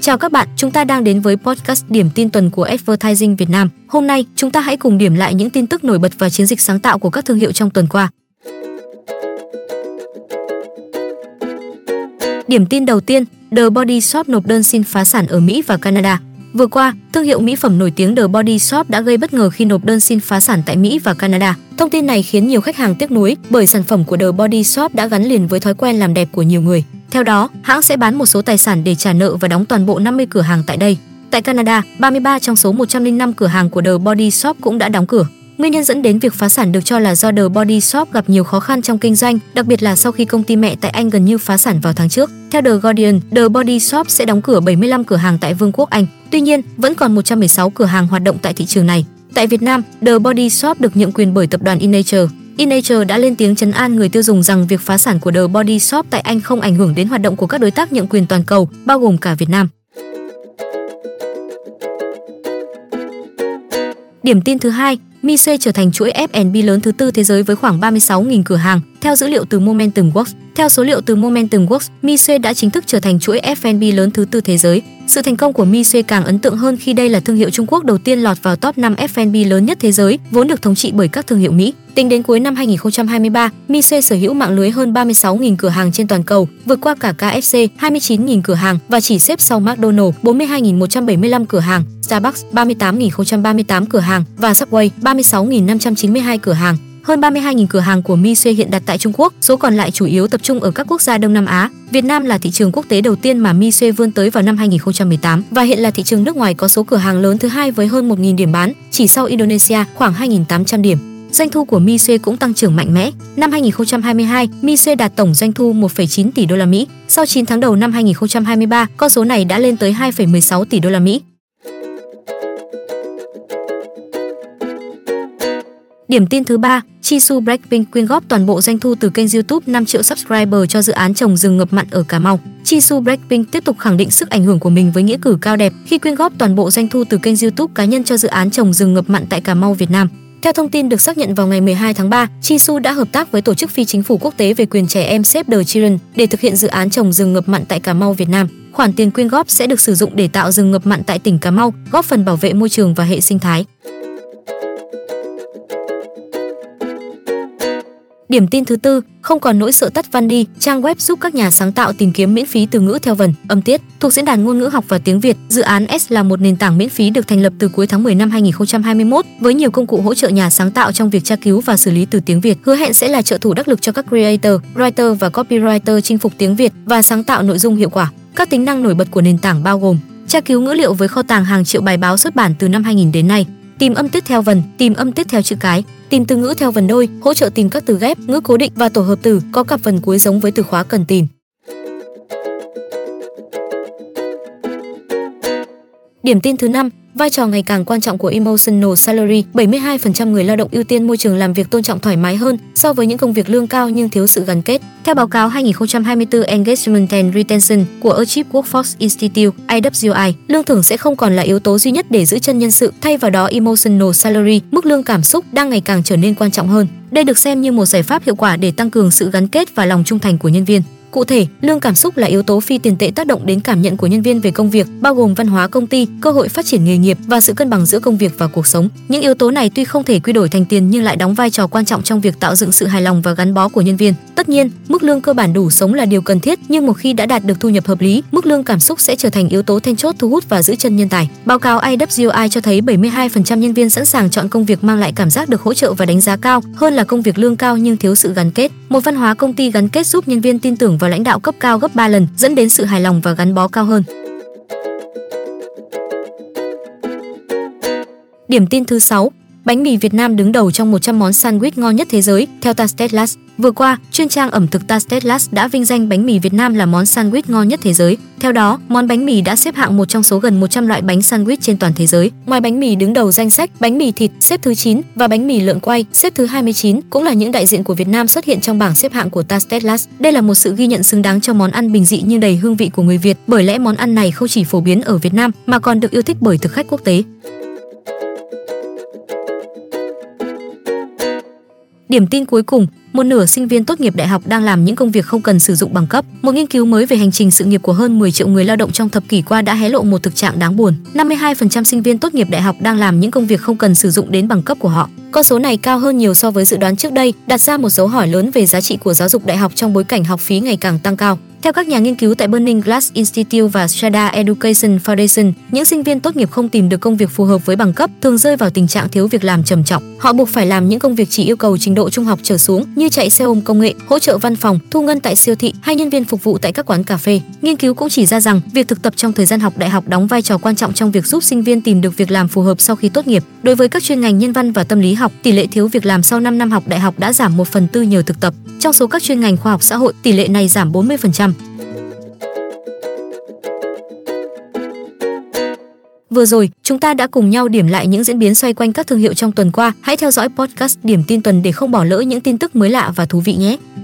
Chào các bạn, chúng ta đang đến với podcast điểm tin tuần của Advertising Việt Nam. Hôm nay, chúng ta hãy cùng điểm lại những tin tức nổi bật và chiến dịch sáng tạo của các thương hiệu trong tuần qua. Điểm tin đầu tiên, The Body Shop nộp đơn xin phá sản ở Mỹ và Canada. Vừa qua, thương hiệu mỹ phẩm nổi tiếng The Body Shop đã gây bất ngờ khi nộp đơn xin phá sản tại Mỹ và Canada. Thông tin này khiến nhiều khách hàng tiếc nuối bởi sản phẩm của The Body Shop đã gắn liền với thói quen làm đẹp của nhiều người. Theo đó, hãng sẽ bán một số tài sản để trả nợ và đóng toàn bộ 50 cửa hàng tại đây. Tại Canada, 33 trong số 105 cửa hàng của The Body Shop cũng đã đóng cửa. Nguyên nhân dẫn đến việc phá sản được cho là do The Body Shop gặp nhiều khó khăn trong kinh doanh, đặc biệt là sau khi công ty mẹ tại Anh gần như phá sản vào tháng trước. Theo The Guardian, The Body Shop sẽ đóng cửa 75 cửa hàng tại Vương quốc Anh. Tuy nhiên, vẫn còn 116 cửa hàng hoạt động tại thị trường này. Tại Việt Nam, The Body Shop được nhượng quyền bởi tập đoàn InNature. InNature đã lên tiếng trấn an người tiêu dùng rằng việc phá sản của The Body Shop tại Anh không ảnh hưởng đến hoạt động của các đối tác nhượng quyền toàn cầu, bao gồm cả Việt Nam. Điểm tin thứ hai, Mitsui trở thành chuỗi F&B lớn thứ tư thế giới với khoảng 36.000 cửa hàng, theo dữ liệu từ Momentum Works. Theo số liệu từ Momentum Works, Mitsui đã chính thức trở thành chuỗi F&B lớn thứ tư thế giới. Sự thành công của Mitsui càng ấn tượng hơn khi đây là thương hiệu Trung Quốc đầu tiên lọt vào top 5 F&B lớn nhất thế giới, vốn được thống trị bởi các thương hiệu Mỹ. Tính đến cuối năm 2023, Mitsui sở hữu mạng lưới hơn 36.000 cửa hàng trên toàn cầu, vượt qua cả KFC 29.000 cửa hàng và chỉ xếp sau McDonald's 42.175 cửa hàng, Starbucks 38.038 cửa hàng và Subway 36.592 cửa hàng. Hơn 32.000 cửa hàng của Mitsui hiện đặt tại Trung Quốc, số còn lại chủ yếu tập trung ở các quốc gia Đông Nam Á. Việt Nam là thị trường quốc tế đầu tiên mà Mitsui vươn tới vào năm 2018 và hiện là thị trường nước ngoài có số cửa hàng lớn thứ hai với hơn 1.000 điểm bán, chỉ sau Indonesia khoảng 2.800 điểm. Doanh thu của Mitsui cũng tăng trưởng mạnh mẽ. Năm 2022, Mitsui đạt tổng doanh thu 1,9 tỷ đô la Mỹ. Sau 9 tháng đầu năm 2023, con số này đã lên tới 2,16 tỷ đô la Mỹ. Điểm tin thứ ba, Jisoo Blackpink quyên góp toàn bộ doanh thu từ kênh YouTube 5 triệu subscriber cho dự án trồng rừng ngập mặn ở Cà Mau. Jisoo Blackpink tiếp tục khẳng định sức ảnh hưởng của mình với nghĩa cử cao đẹp khi quyên góp toàn bộ doanh thu từ kênh YouTube cá nhân cho dự án trồng rừng ngập mặn tại Cà Mau, Việt Nam. Theo thông tin được xác nhận vào ngày 12 tháng 3, Jisoo đã hợp tác với tổ chức phi chính phủ quốc tế về quyền trẻ em Save the Children để thực hiện dự án trồng rừng ngập mặn tại Cà Mau, Việt Nam. Khoản tiền quyên góp sẽ được sử dụng để tạo rừng ngập mặn tại tỉnh Cà Mau, góp phần bảo vệ môi trường và hệ sinh thái. Điểm tin thứ tư, không còn nỗi sợ tắt văn đi, trang web giúp các nhà sáng tạo tìm kiếm miễn phí từ ngữ theo vần, âm tiết. Thuộc diễn đàn ngôn ngữ học và tiếng Việt, dự án S là một nền tảng miễn phí được thành lập từ cuối tháng 10 năm 2021 với nhiều công cụ hỗ trợ nhà sáng tạo trong việc tra cứu và xử lý từ tiếng Việt. Hứa hẹn sẽ là trợ thủ đắc lực cho các creator, writer và copywriter chinh phục tiếng Việt và sáng tạo nội dung hiệu quả. Các tính năng nổi bật của nền tảng bao gồm tra cứu ngữ liệu với kho tàng hàng triệu bài báo xuất bản từ năm 2000 đến nay, tìm âm tiết theo vần, tìm âm tiết theo chữ cái, tìm từ ngữ theo vần đôi, hỗ trợ tìm các từ ghép, ngữ cố định và tổ hợp từ có cặp vần cuối giống với từ khóa cần tìm. Điểm tin thứ 5, vai trò ngày càng quan trọng của Emotional Salary. 72% người lao động ưu tiên môi trường làm việc tôn trọng thoải mái hơn so với những công việc lương cao nhưng thiếu sự gắn kết. Theo báo cáo 2024 Engagement and Retention của Achieve Workforce Institute (AWI), lương thưởng sẽ không còn là yếu tố duy nhất để giữ chân nhân sự, thay vào đó Emotional Salary, mức lương cảm xúc, đang ngày càng trở nên quan trọng hơn. Đây được xem như một giải pháp hiệu quả để tăng cường sự gắn kết và lòng trung thành của nhân viên. Cụ thể, lương cảm xúc là yếu tố phi tiền tệ tác động đến cảm nhận của nhân viên về công việc, bao gồm văn hóa công ty, cơ hội phát triển nghề nghiệp và sự cân bằng giữa công việc và cuộc sống. Những yếu tố này tuy không thể quy đổi thành tiền nhưng lại đóng vai trò quan trọng trong việc tạo dựng sự hài lòng và gắn bó của nhân viên. Tất nhiên, mức lương cơ bản đủ sống là điều cần thiết, nhưng một khi đã đạt được thu nhập hợp lý, mức lương cảm xúc sẽ trở thành yếu tố then chốt thu hút và giữ chân nhân tài. Báo cáo AWI cho thấy 72% nhân viên sẵn sàng chọn công việc mang lại cảm giác được hỗ trợ và đánh giá cao hơn là công việc lương cao nhưng thiếu sự gắn kết. Một văn hóa công ty gắn kết giúp nhân viên tin tưởng vào lãnh đạo cấp cao gấp 3 lần, dẫn đến sự hài lòng và gắn bó cao hơn. Điểm tin thứ 6, bánh mì Việt Nam đứng đầu trong 100 món sandwich ngon nhất thế giới, theo Tastelas. Vừa qua, chuyên trang ẩm thực Tastelas đã vinh danh bánh mì Việt Nam là món sandwich ngon nhất thế giới. Theo đó, món bánh mì đã xếp hạng một trong số gần 100 loại bánh sandwich trên toàn thế giới. Ngoài bánh mì đứng đầu danh sách, bánh mì thịt xếp thứ 9 và bánh mì lợn quay xếp thứ 29 cũng là những đại diện của Việt Nam xuất hiện trong bảng xếp hạng của Tastelas. Đây là một sự ghi nhận xứng đáng cho món ăn bình dị nhưng đầy hương vị của người Việt, bởi lẽ món ăn này không chỉ phổ biến ở Việt Nam mà còn được yêu thích bởi thực khách quốc tế. Điểm tin cuối cùng, một nửa sinh viên tốt nghiệp đại học đang làm những công việc không cần sử dụng bằng cấp. Một nghiên cứu mới về hành trình sự nghiệp của hơn 10 triệu người lao động trong thập kỷ qua đã hé lộ một thực trạng đáng buồn. 52% sinh viên tốt nghiệp đại học đang làm những công việc không cần sử dụng đến bằng cấp của họ. Con số này cao hơn nhiều so với dự đoán trước đây, đặt ra một dấu hỏi lớn về giá trị của giáo dục đại học trong bối cảnh học phí ngày càng tăng cao. Theo các nhà nghiên cứu tại Burning Glass Institute và Strada Education Foundation, những sinh viên tốt nghiệp không tìm được công việc phù hợp với bằng cấp thường rơi vào tình trạng thiếu việc làm trầm trọng. Họ buộc phải làm những công việc chỉ yêu cầu trình độ trung học trở xuống như chạy xe ôm công nghệ, hỗ trợ văn phòng, thu ngân tại siêu thị hay nhân viên phục vụ tại các quán cà phê. Nghiên cứu cũng chỉ ra rằng việc thực tập trong thời gian học đại học đóng vai trò quan trọng trong việc giúp sinh viên tìm được việc làm phù hợp sau khi tốt nghiệp. Đối với các chuyên ngành nhân văn và tâm lý học, tỷ lệ thiếu việc làm sau 5 năm học đại học đã giảm 1/4 nhờ thực tập. Trong số các chuyên ngành khoa học xã hội, tỷ lệ này giảm 40%. Vừa rồi, chúng ta đã cùng nhau điểm lại những diễn biến xoay quanh các thương hiệu trong tuần qua. Hãy theo dõi podcast Điểm tin tuần để không bỏ lỡ những tin tức mới lạ và thú vị nhé.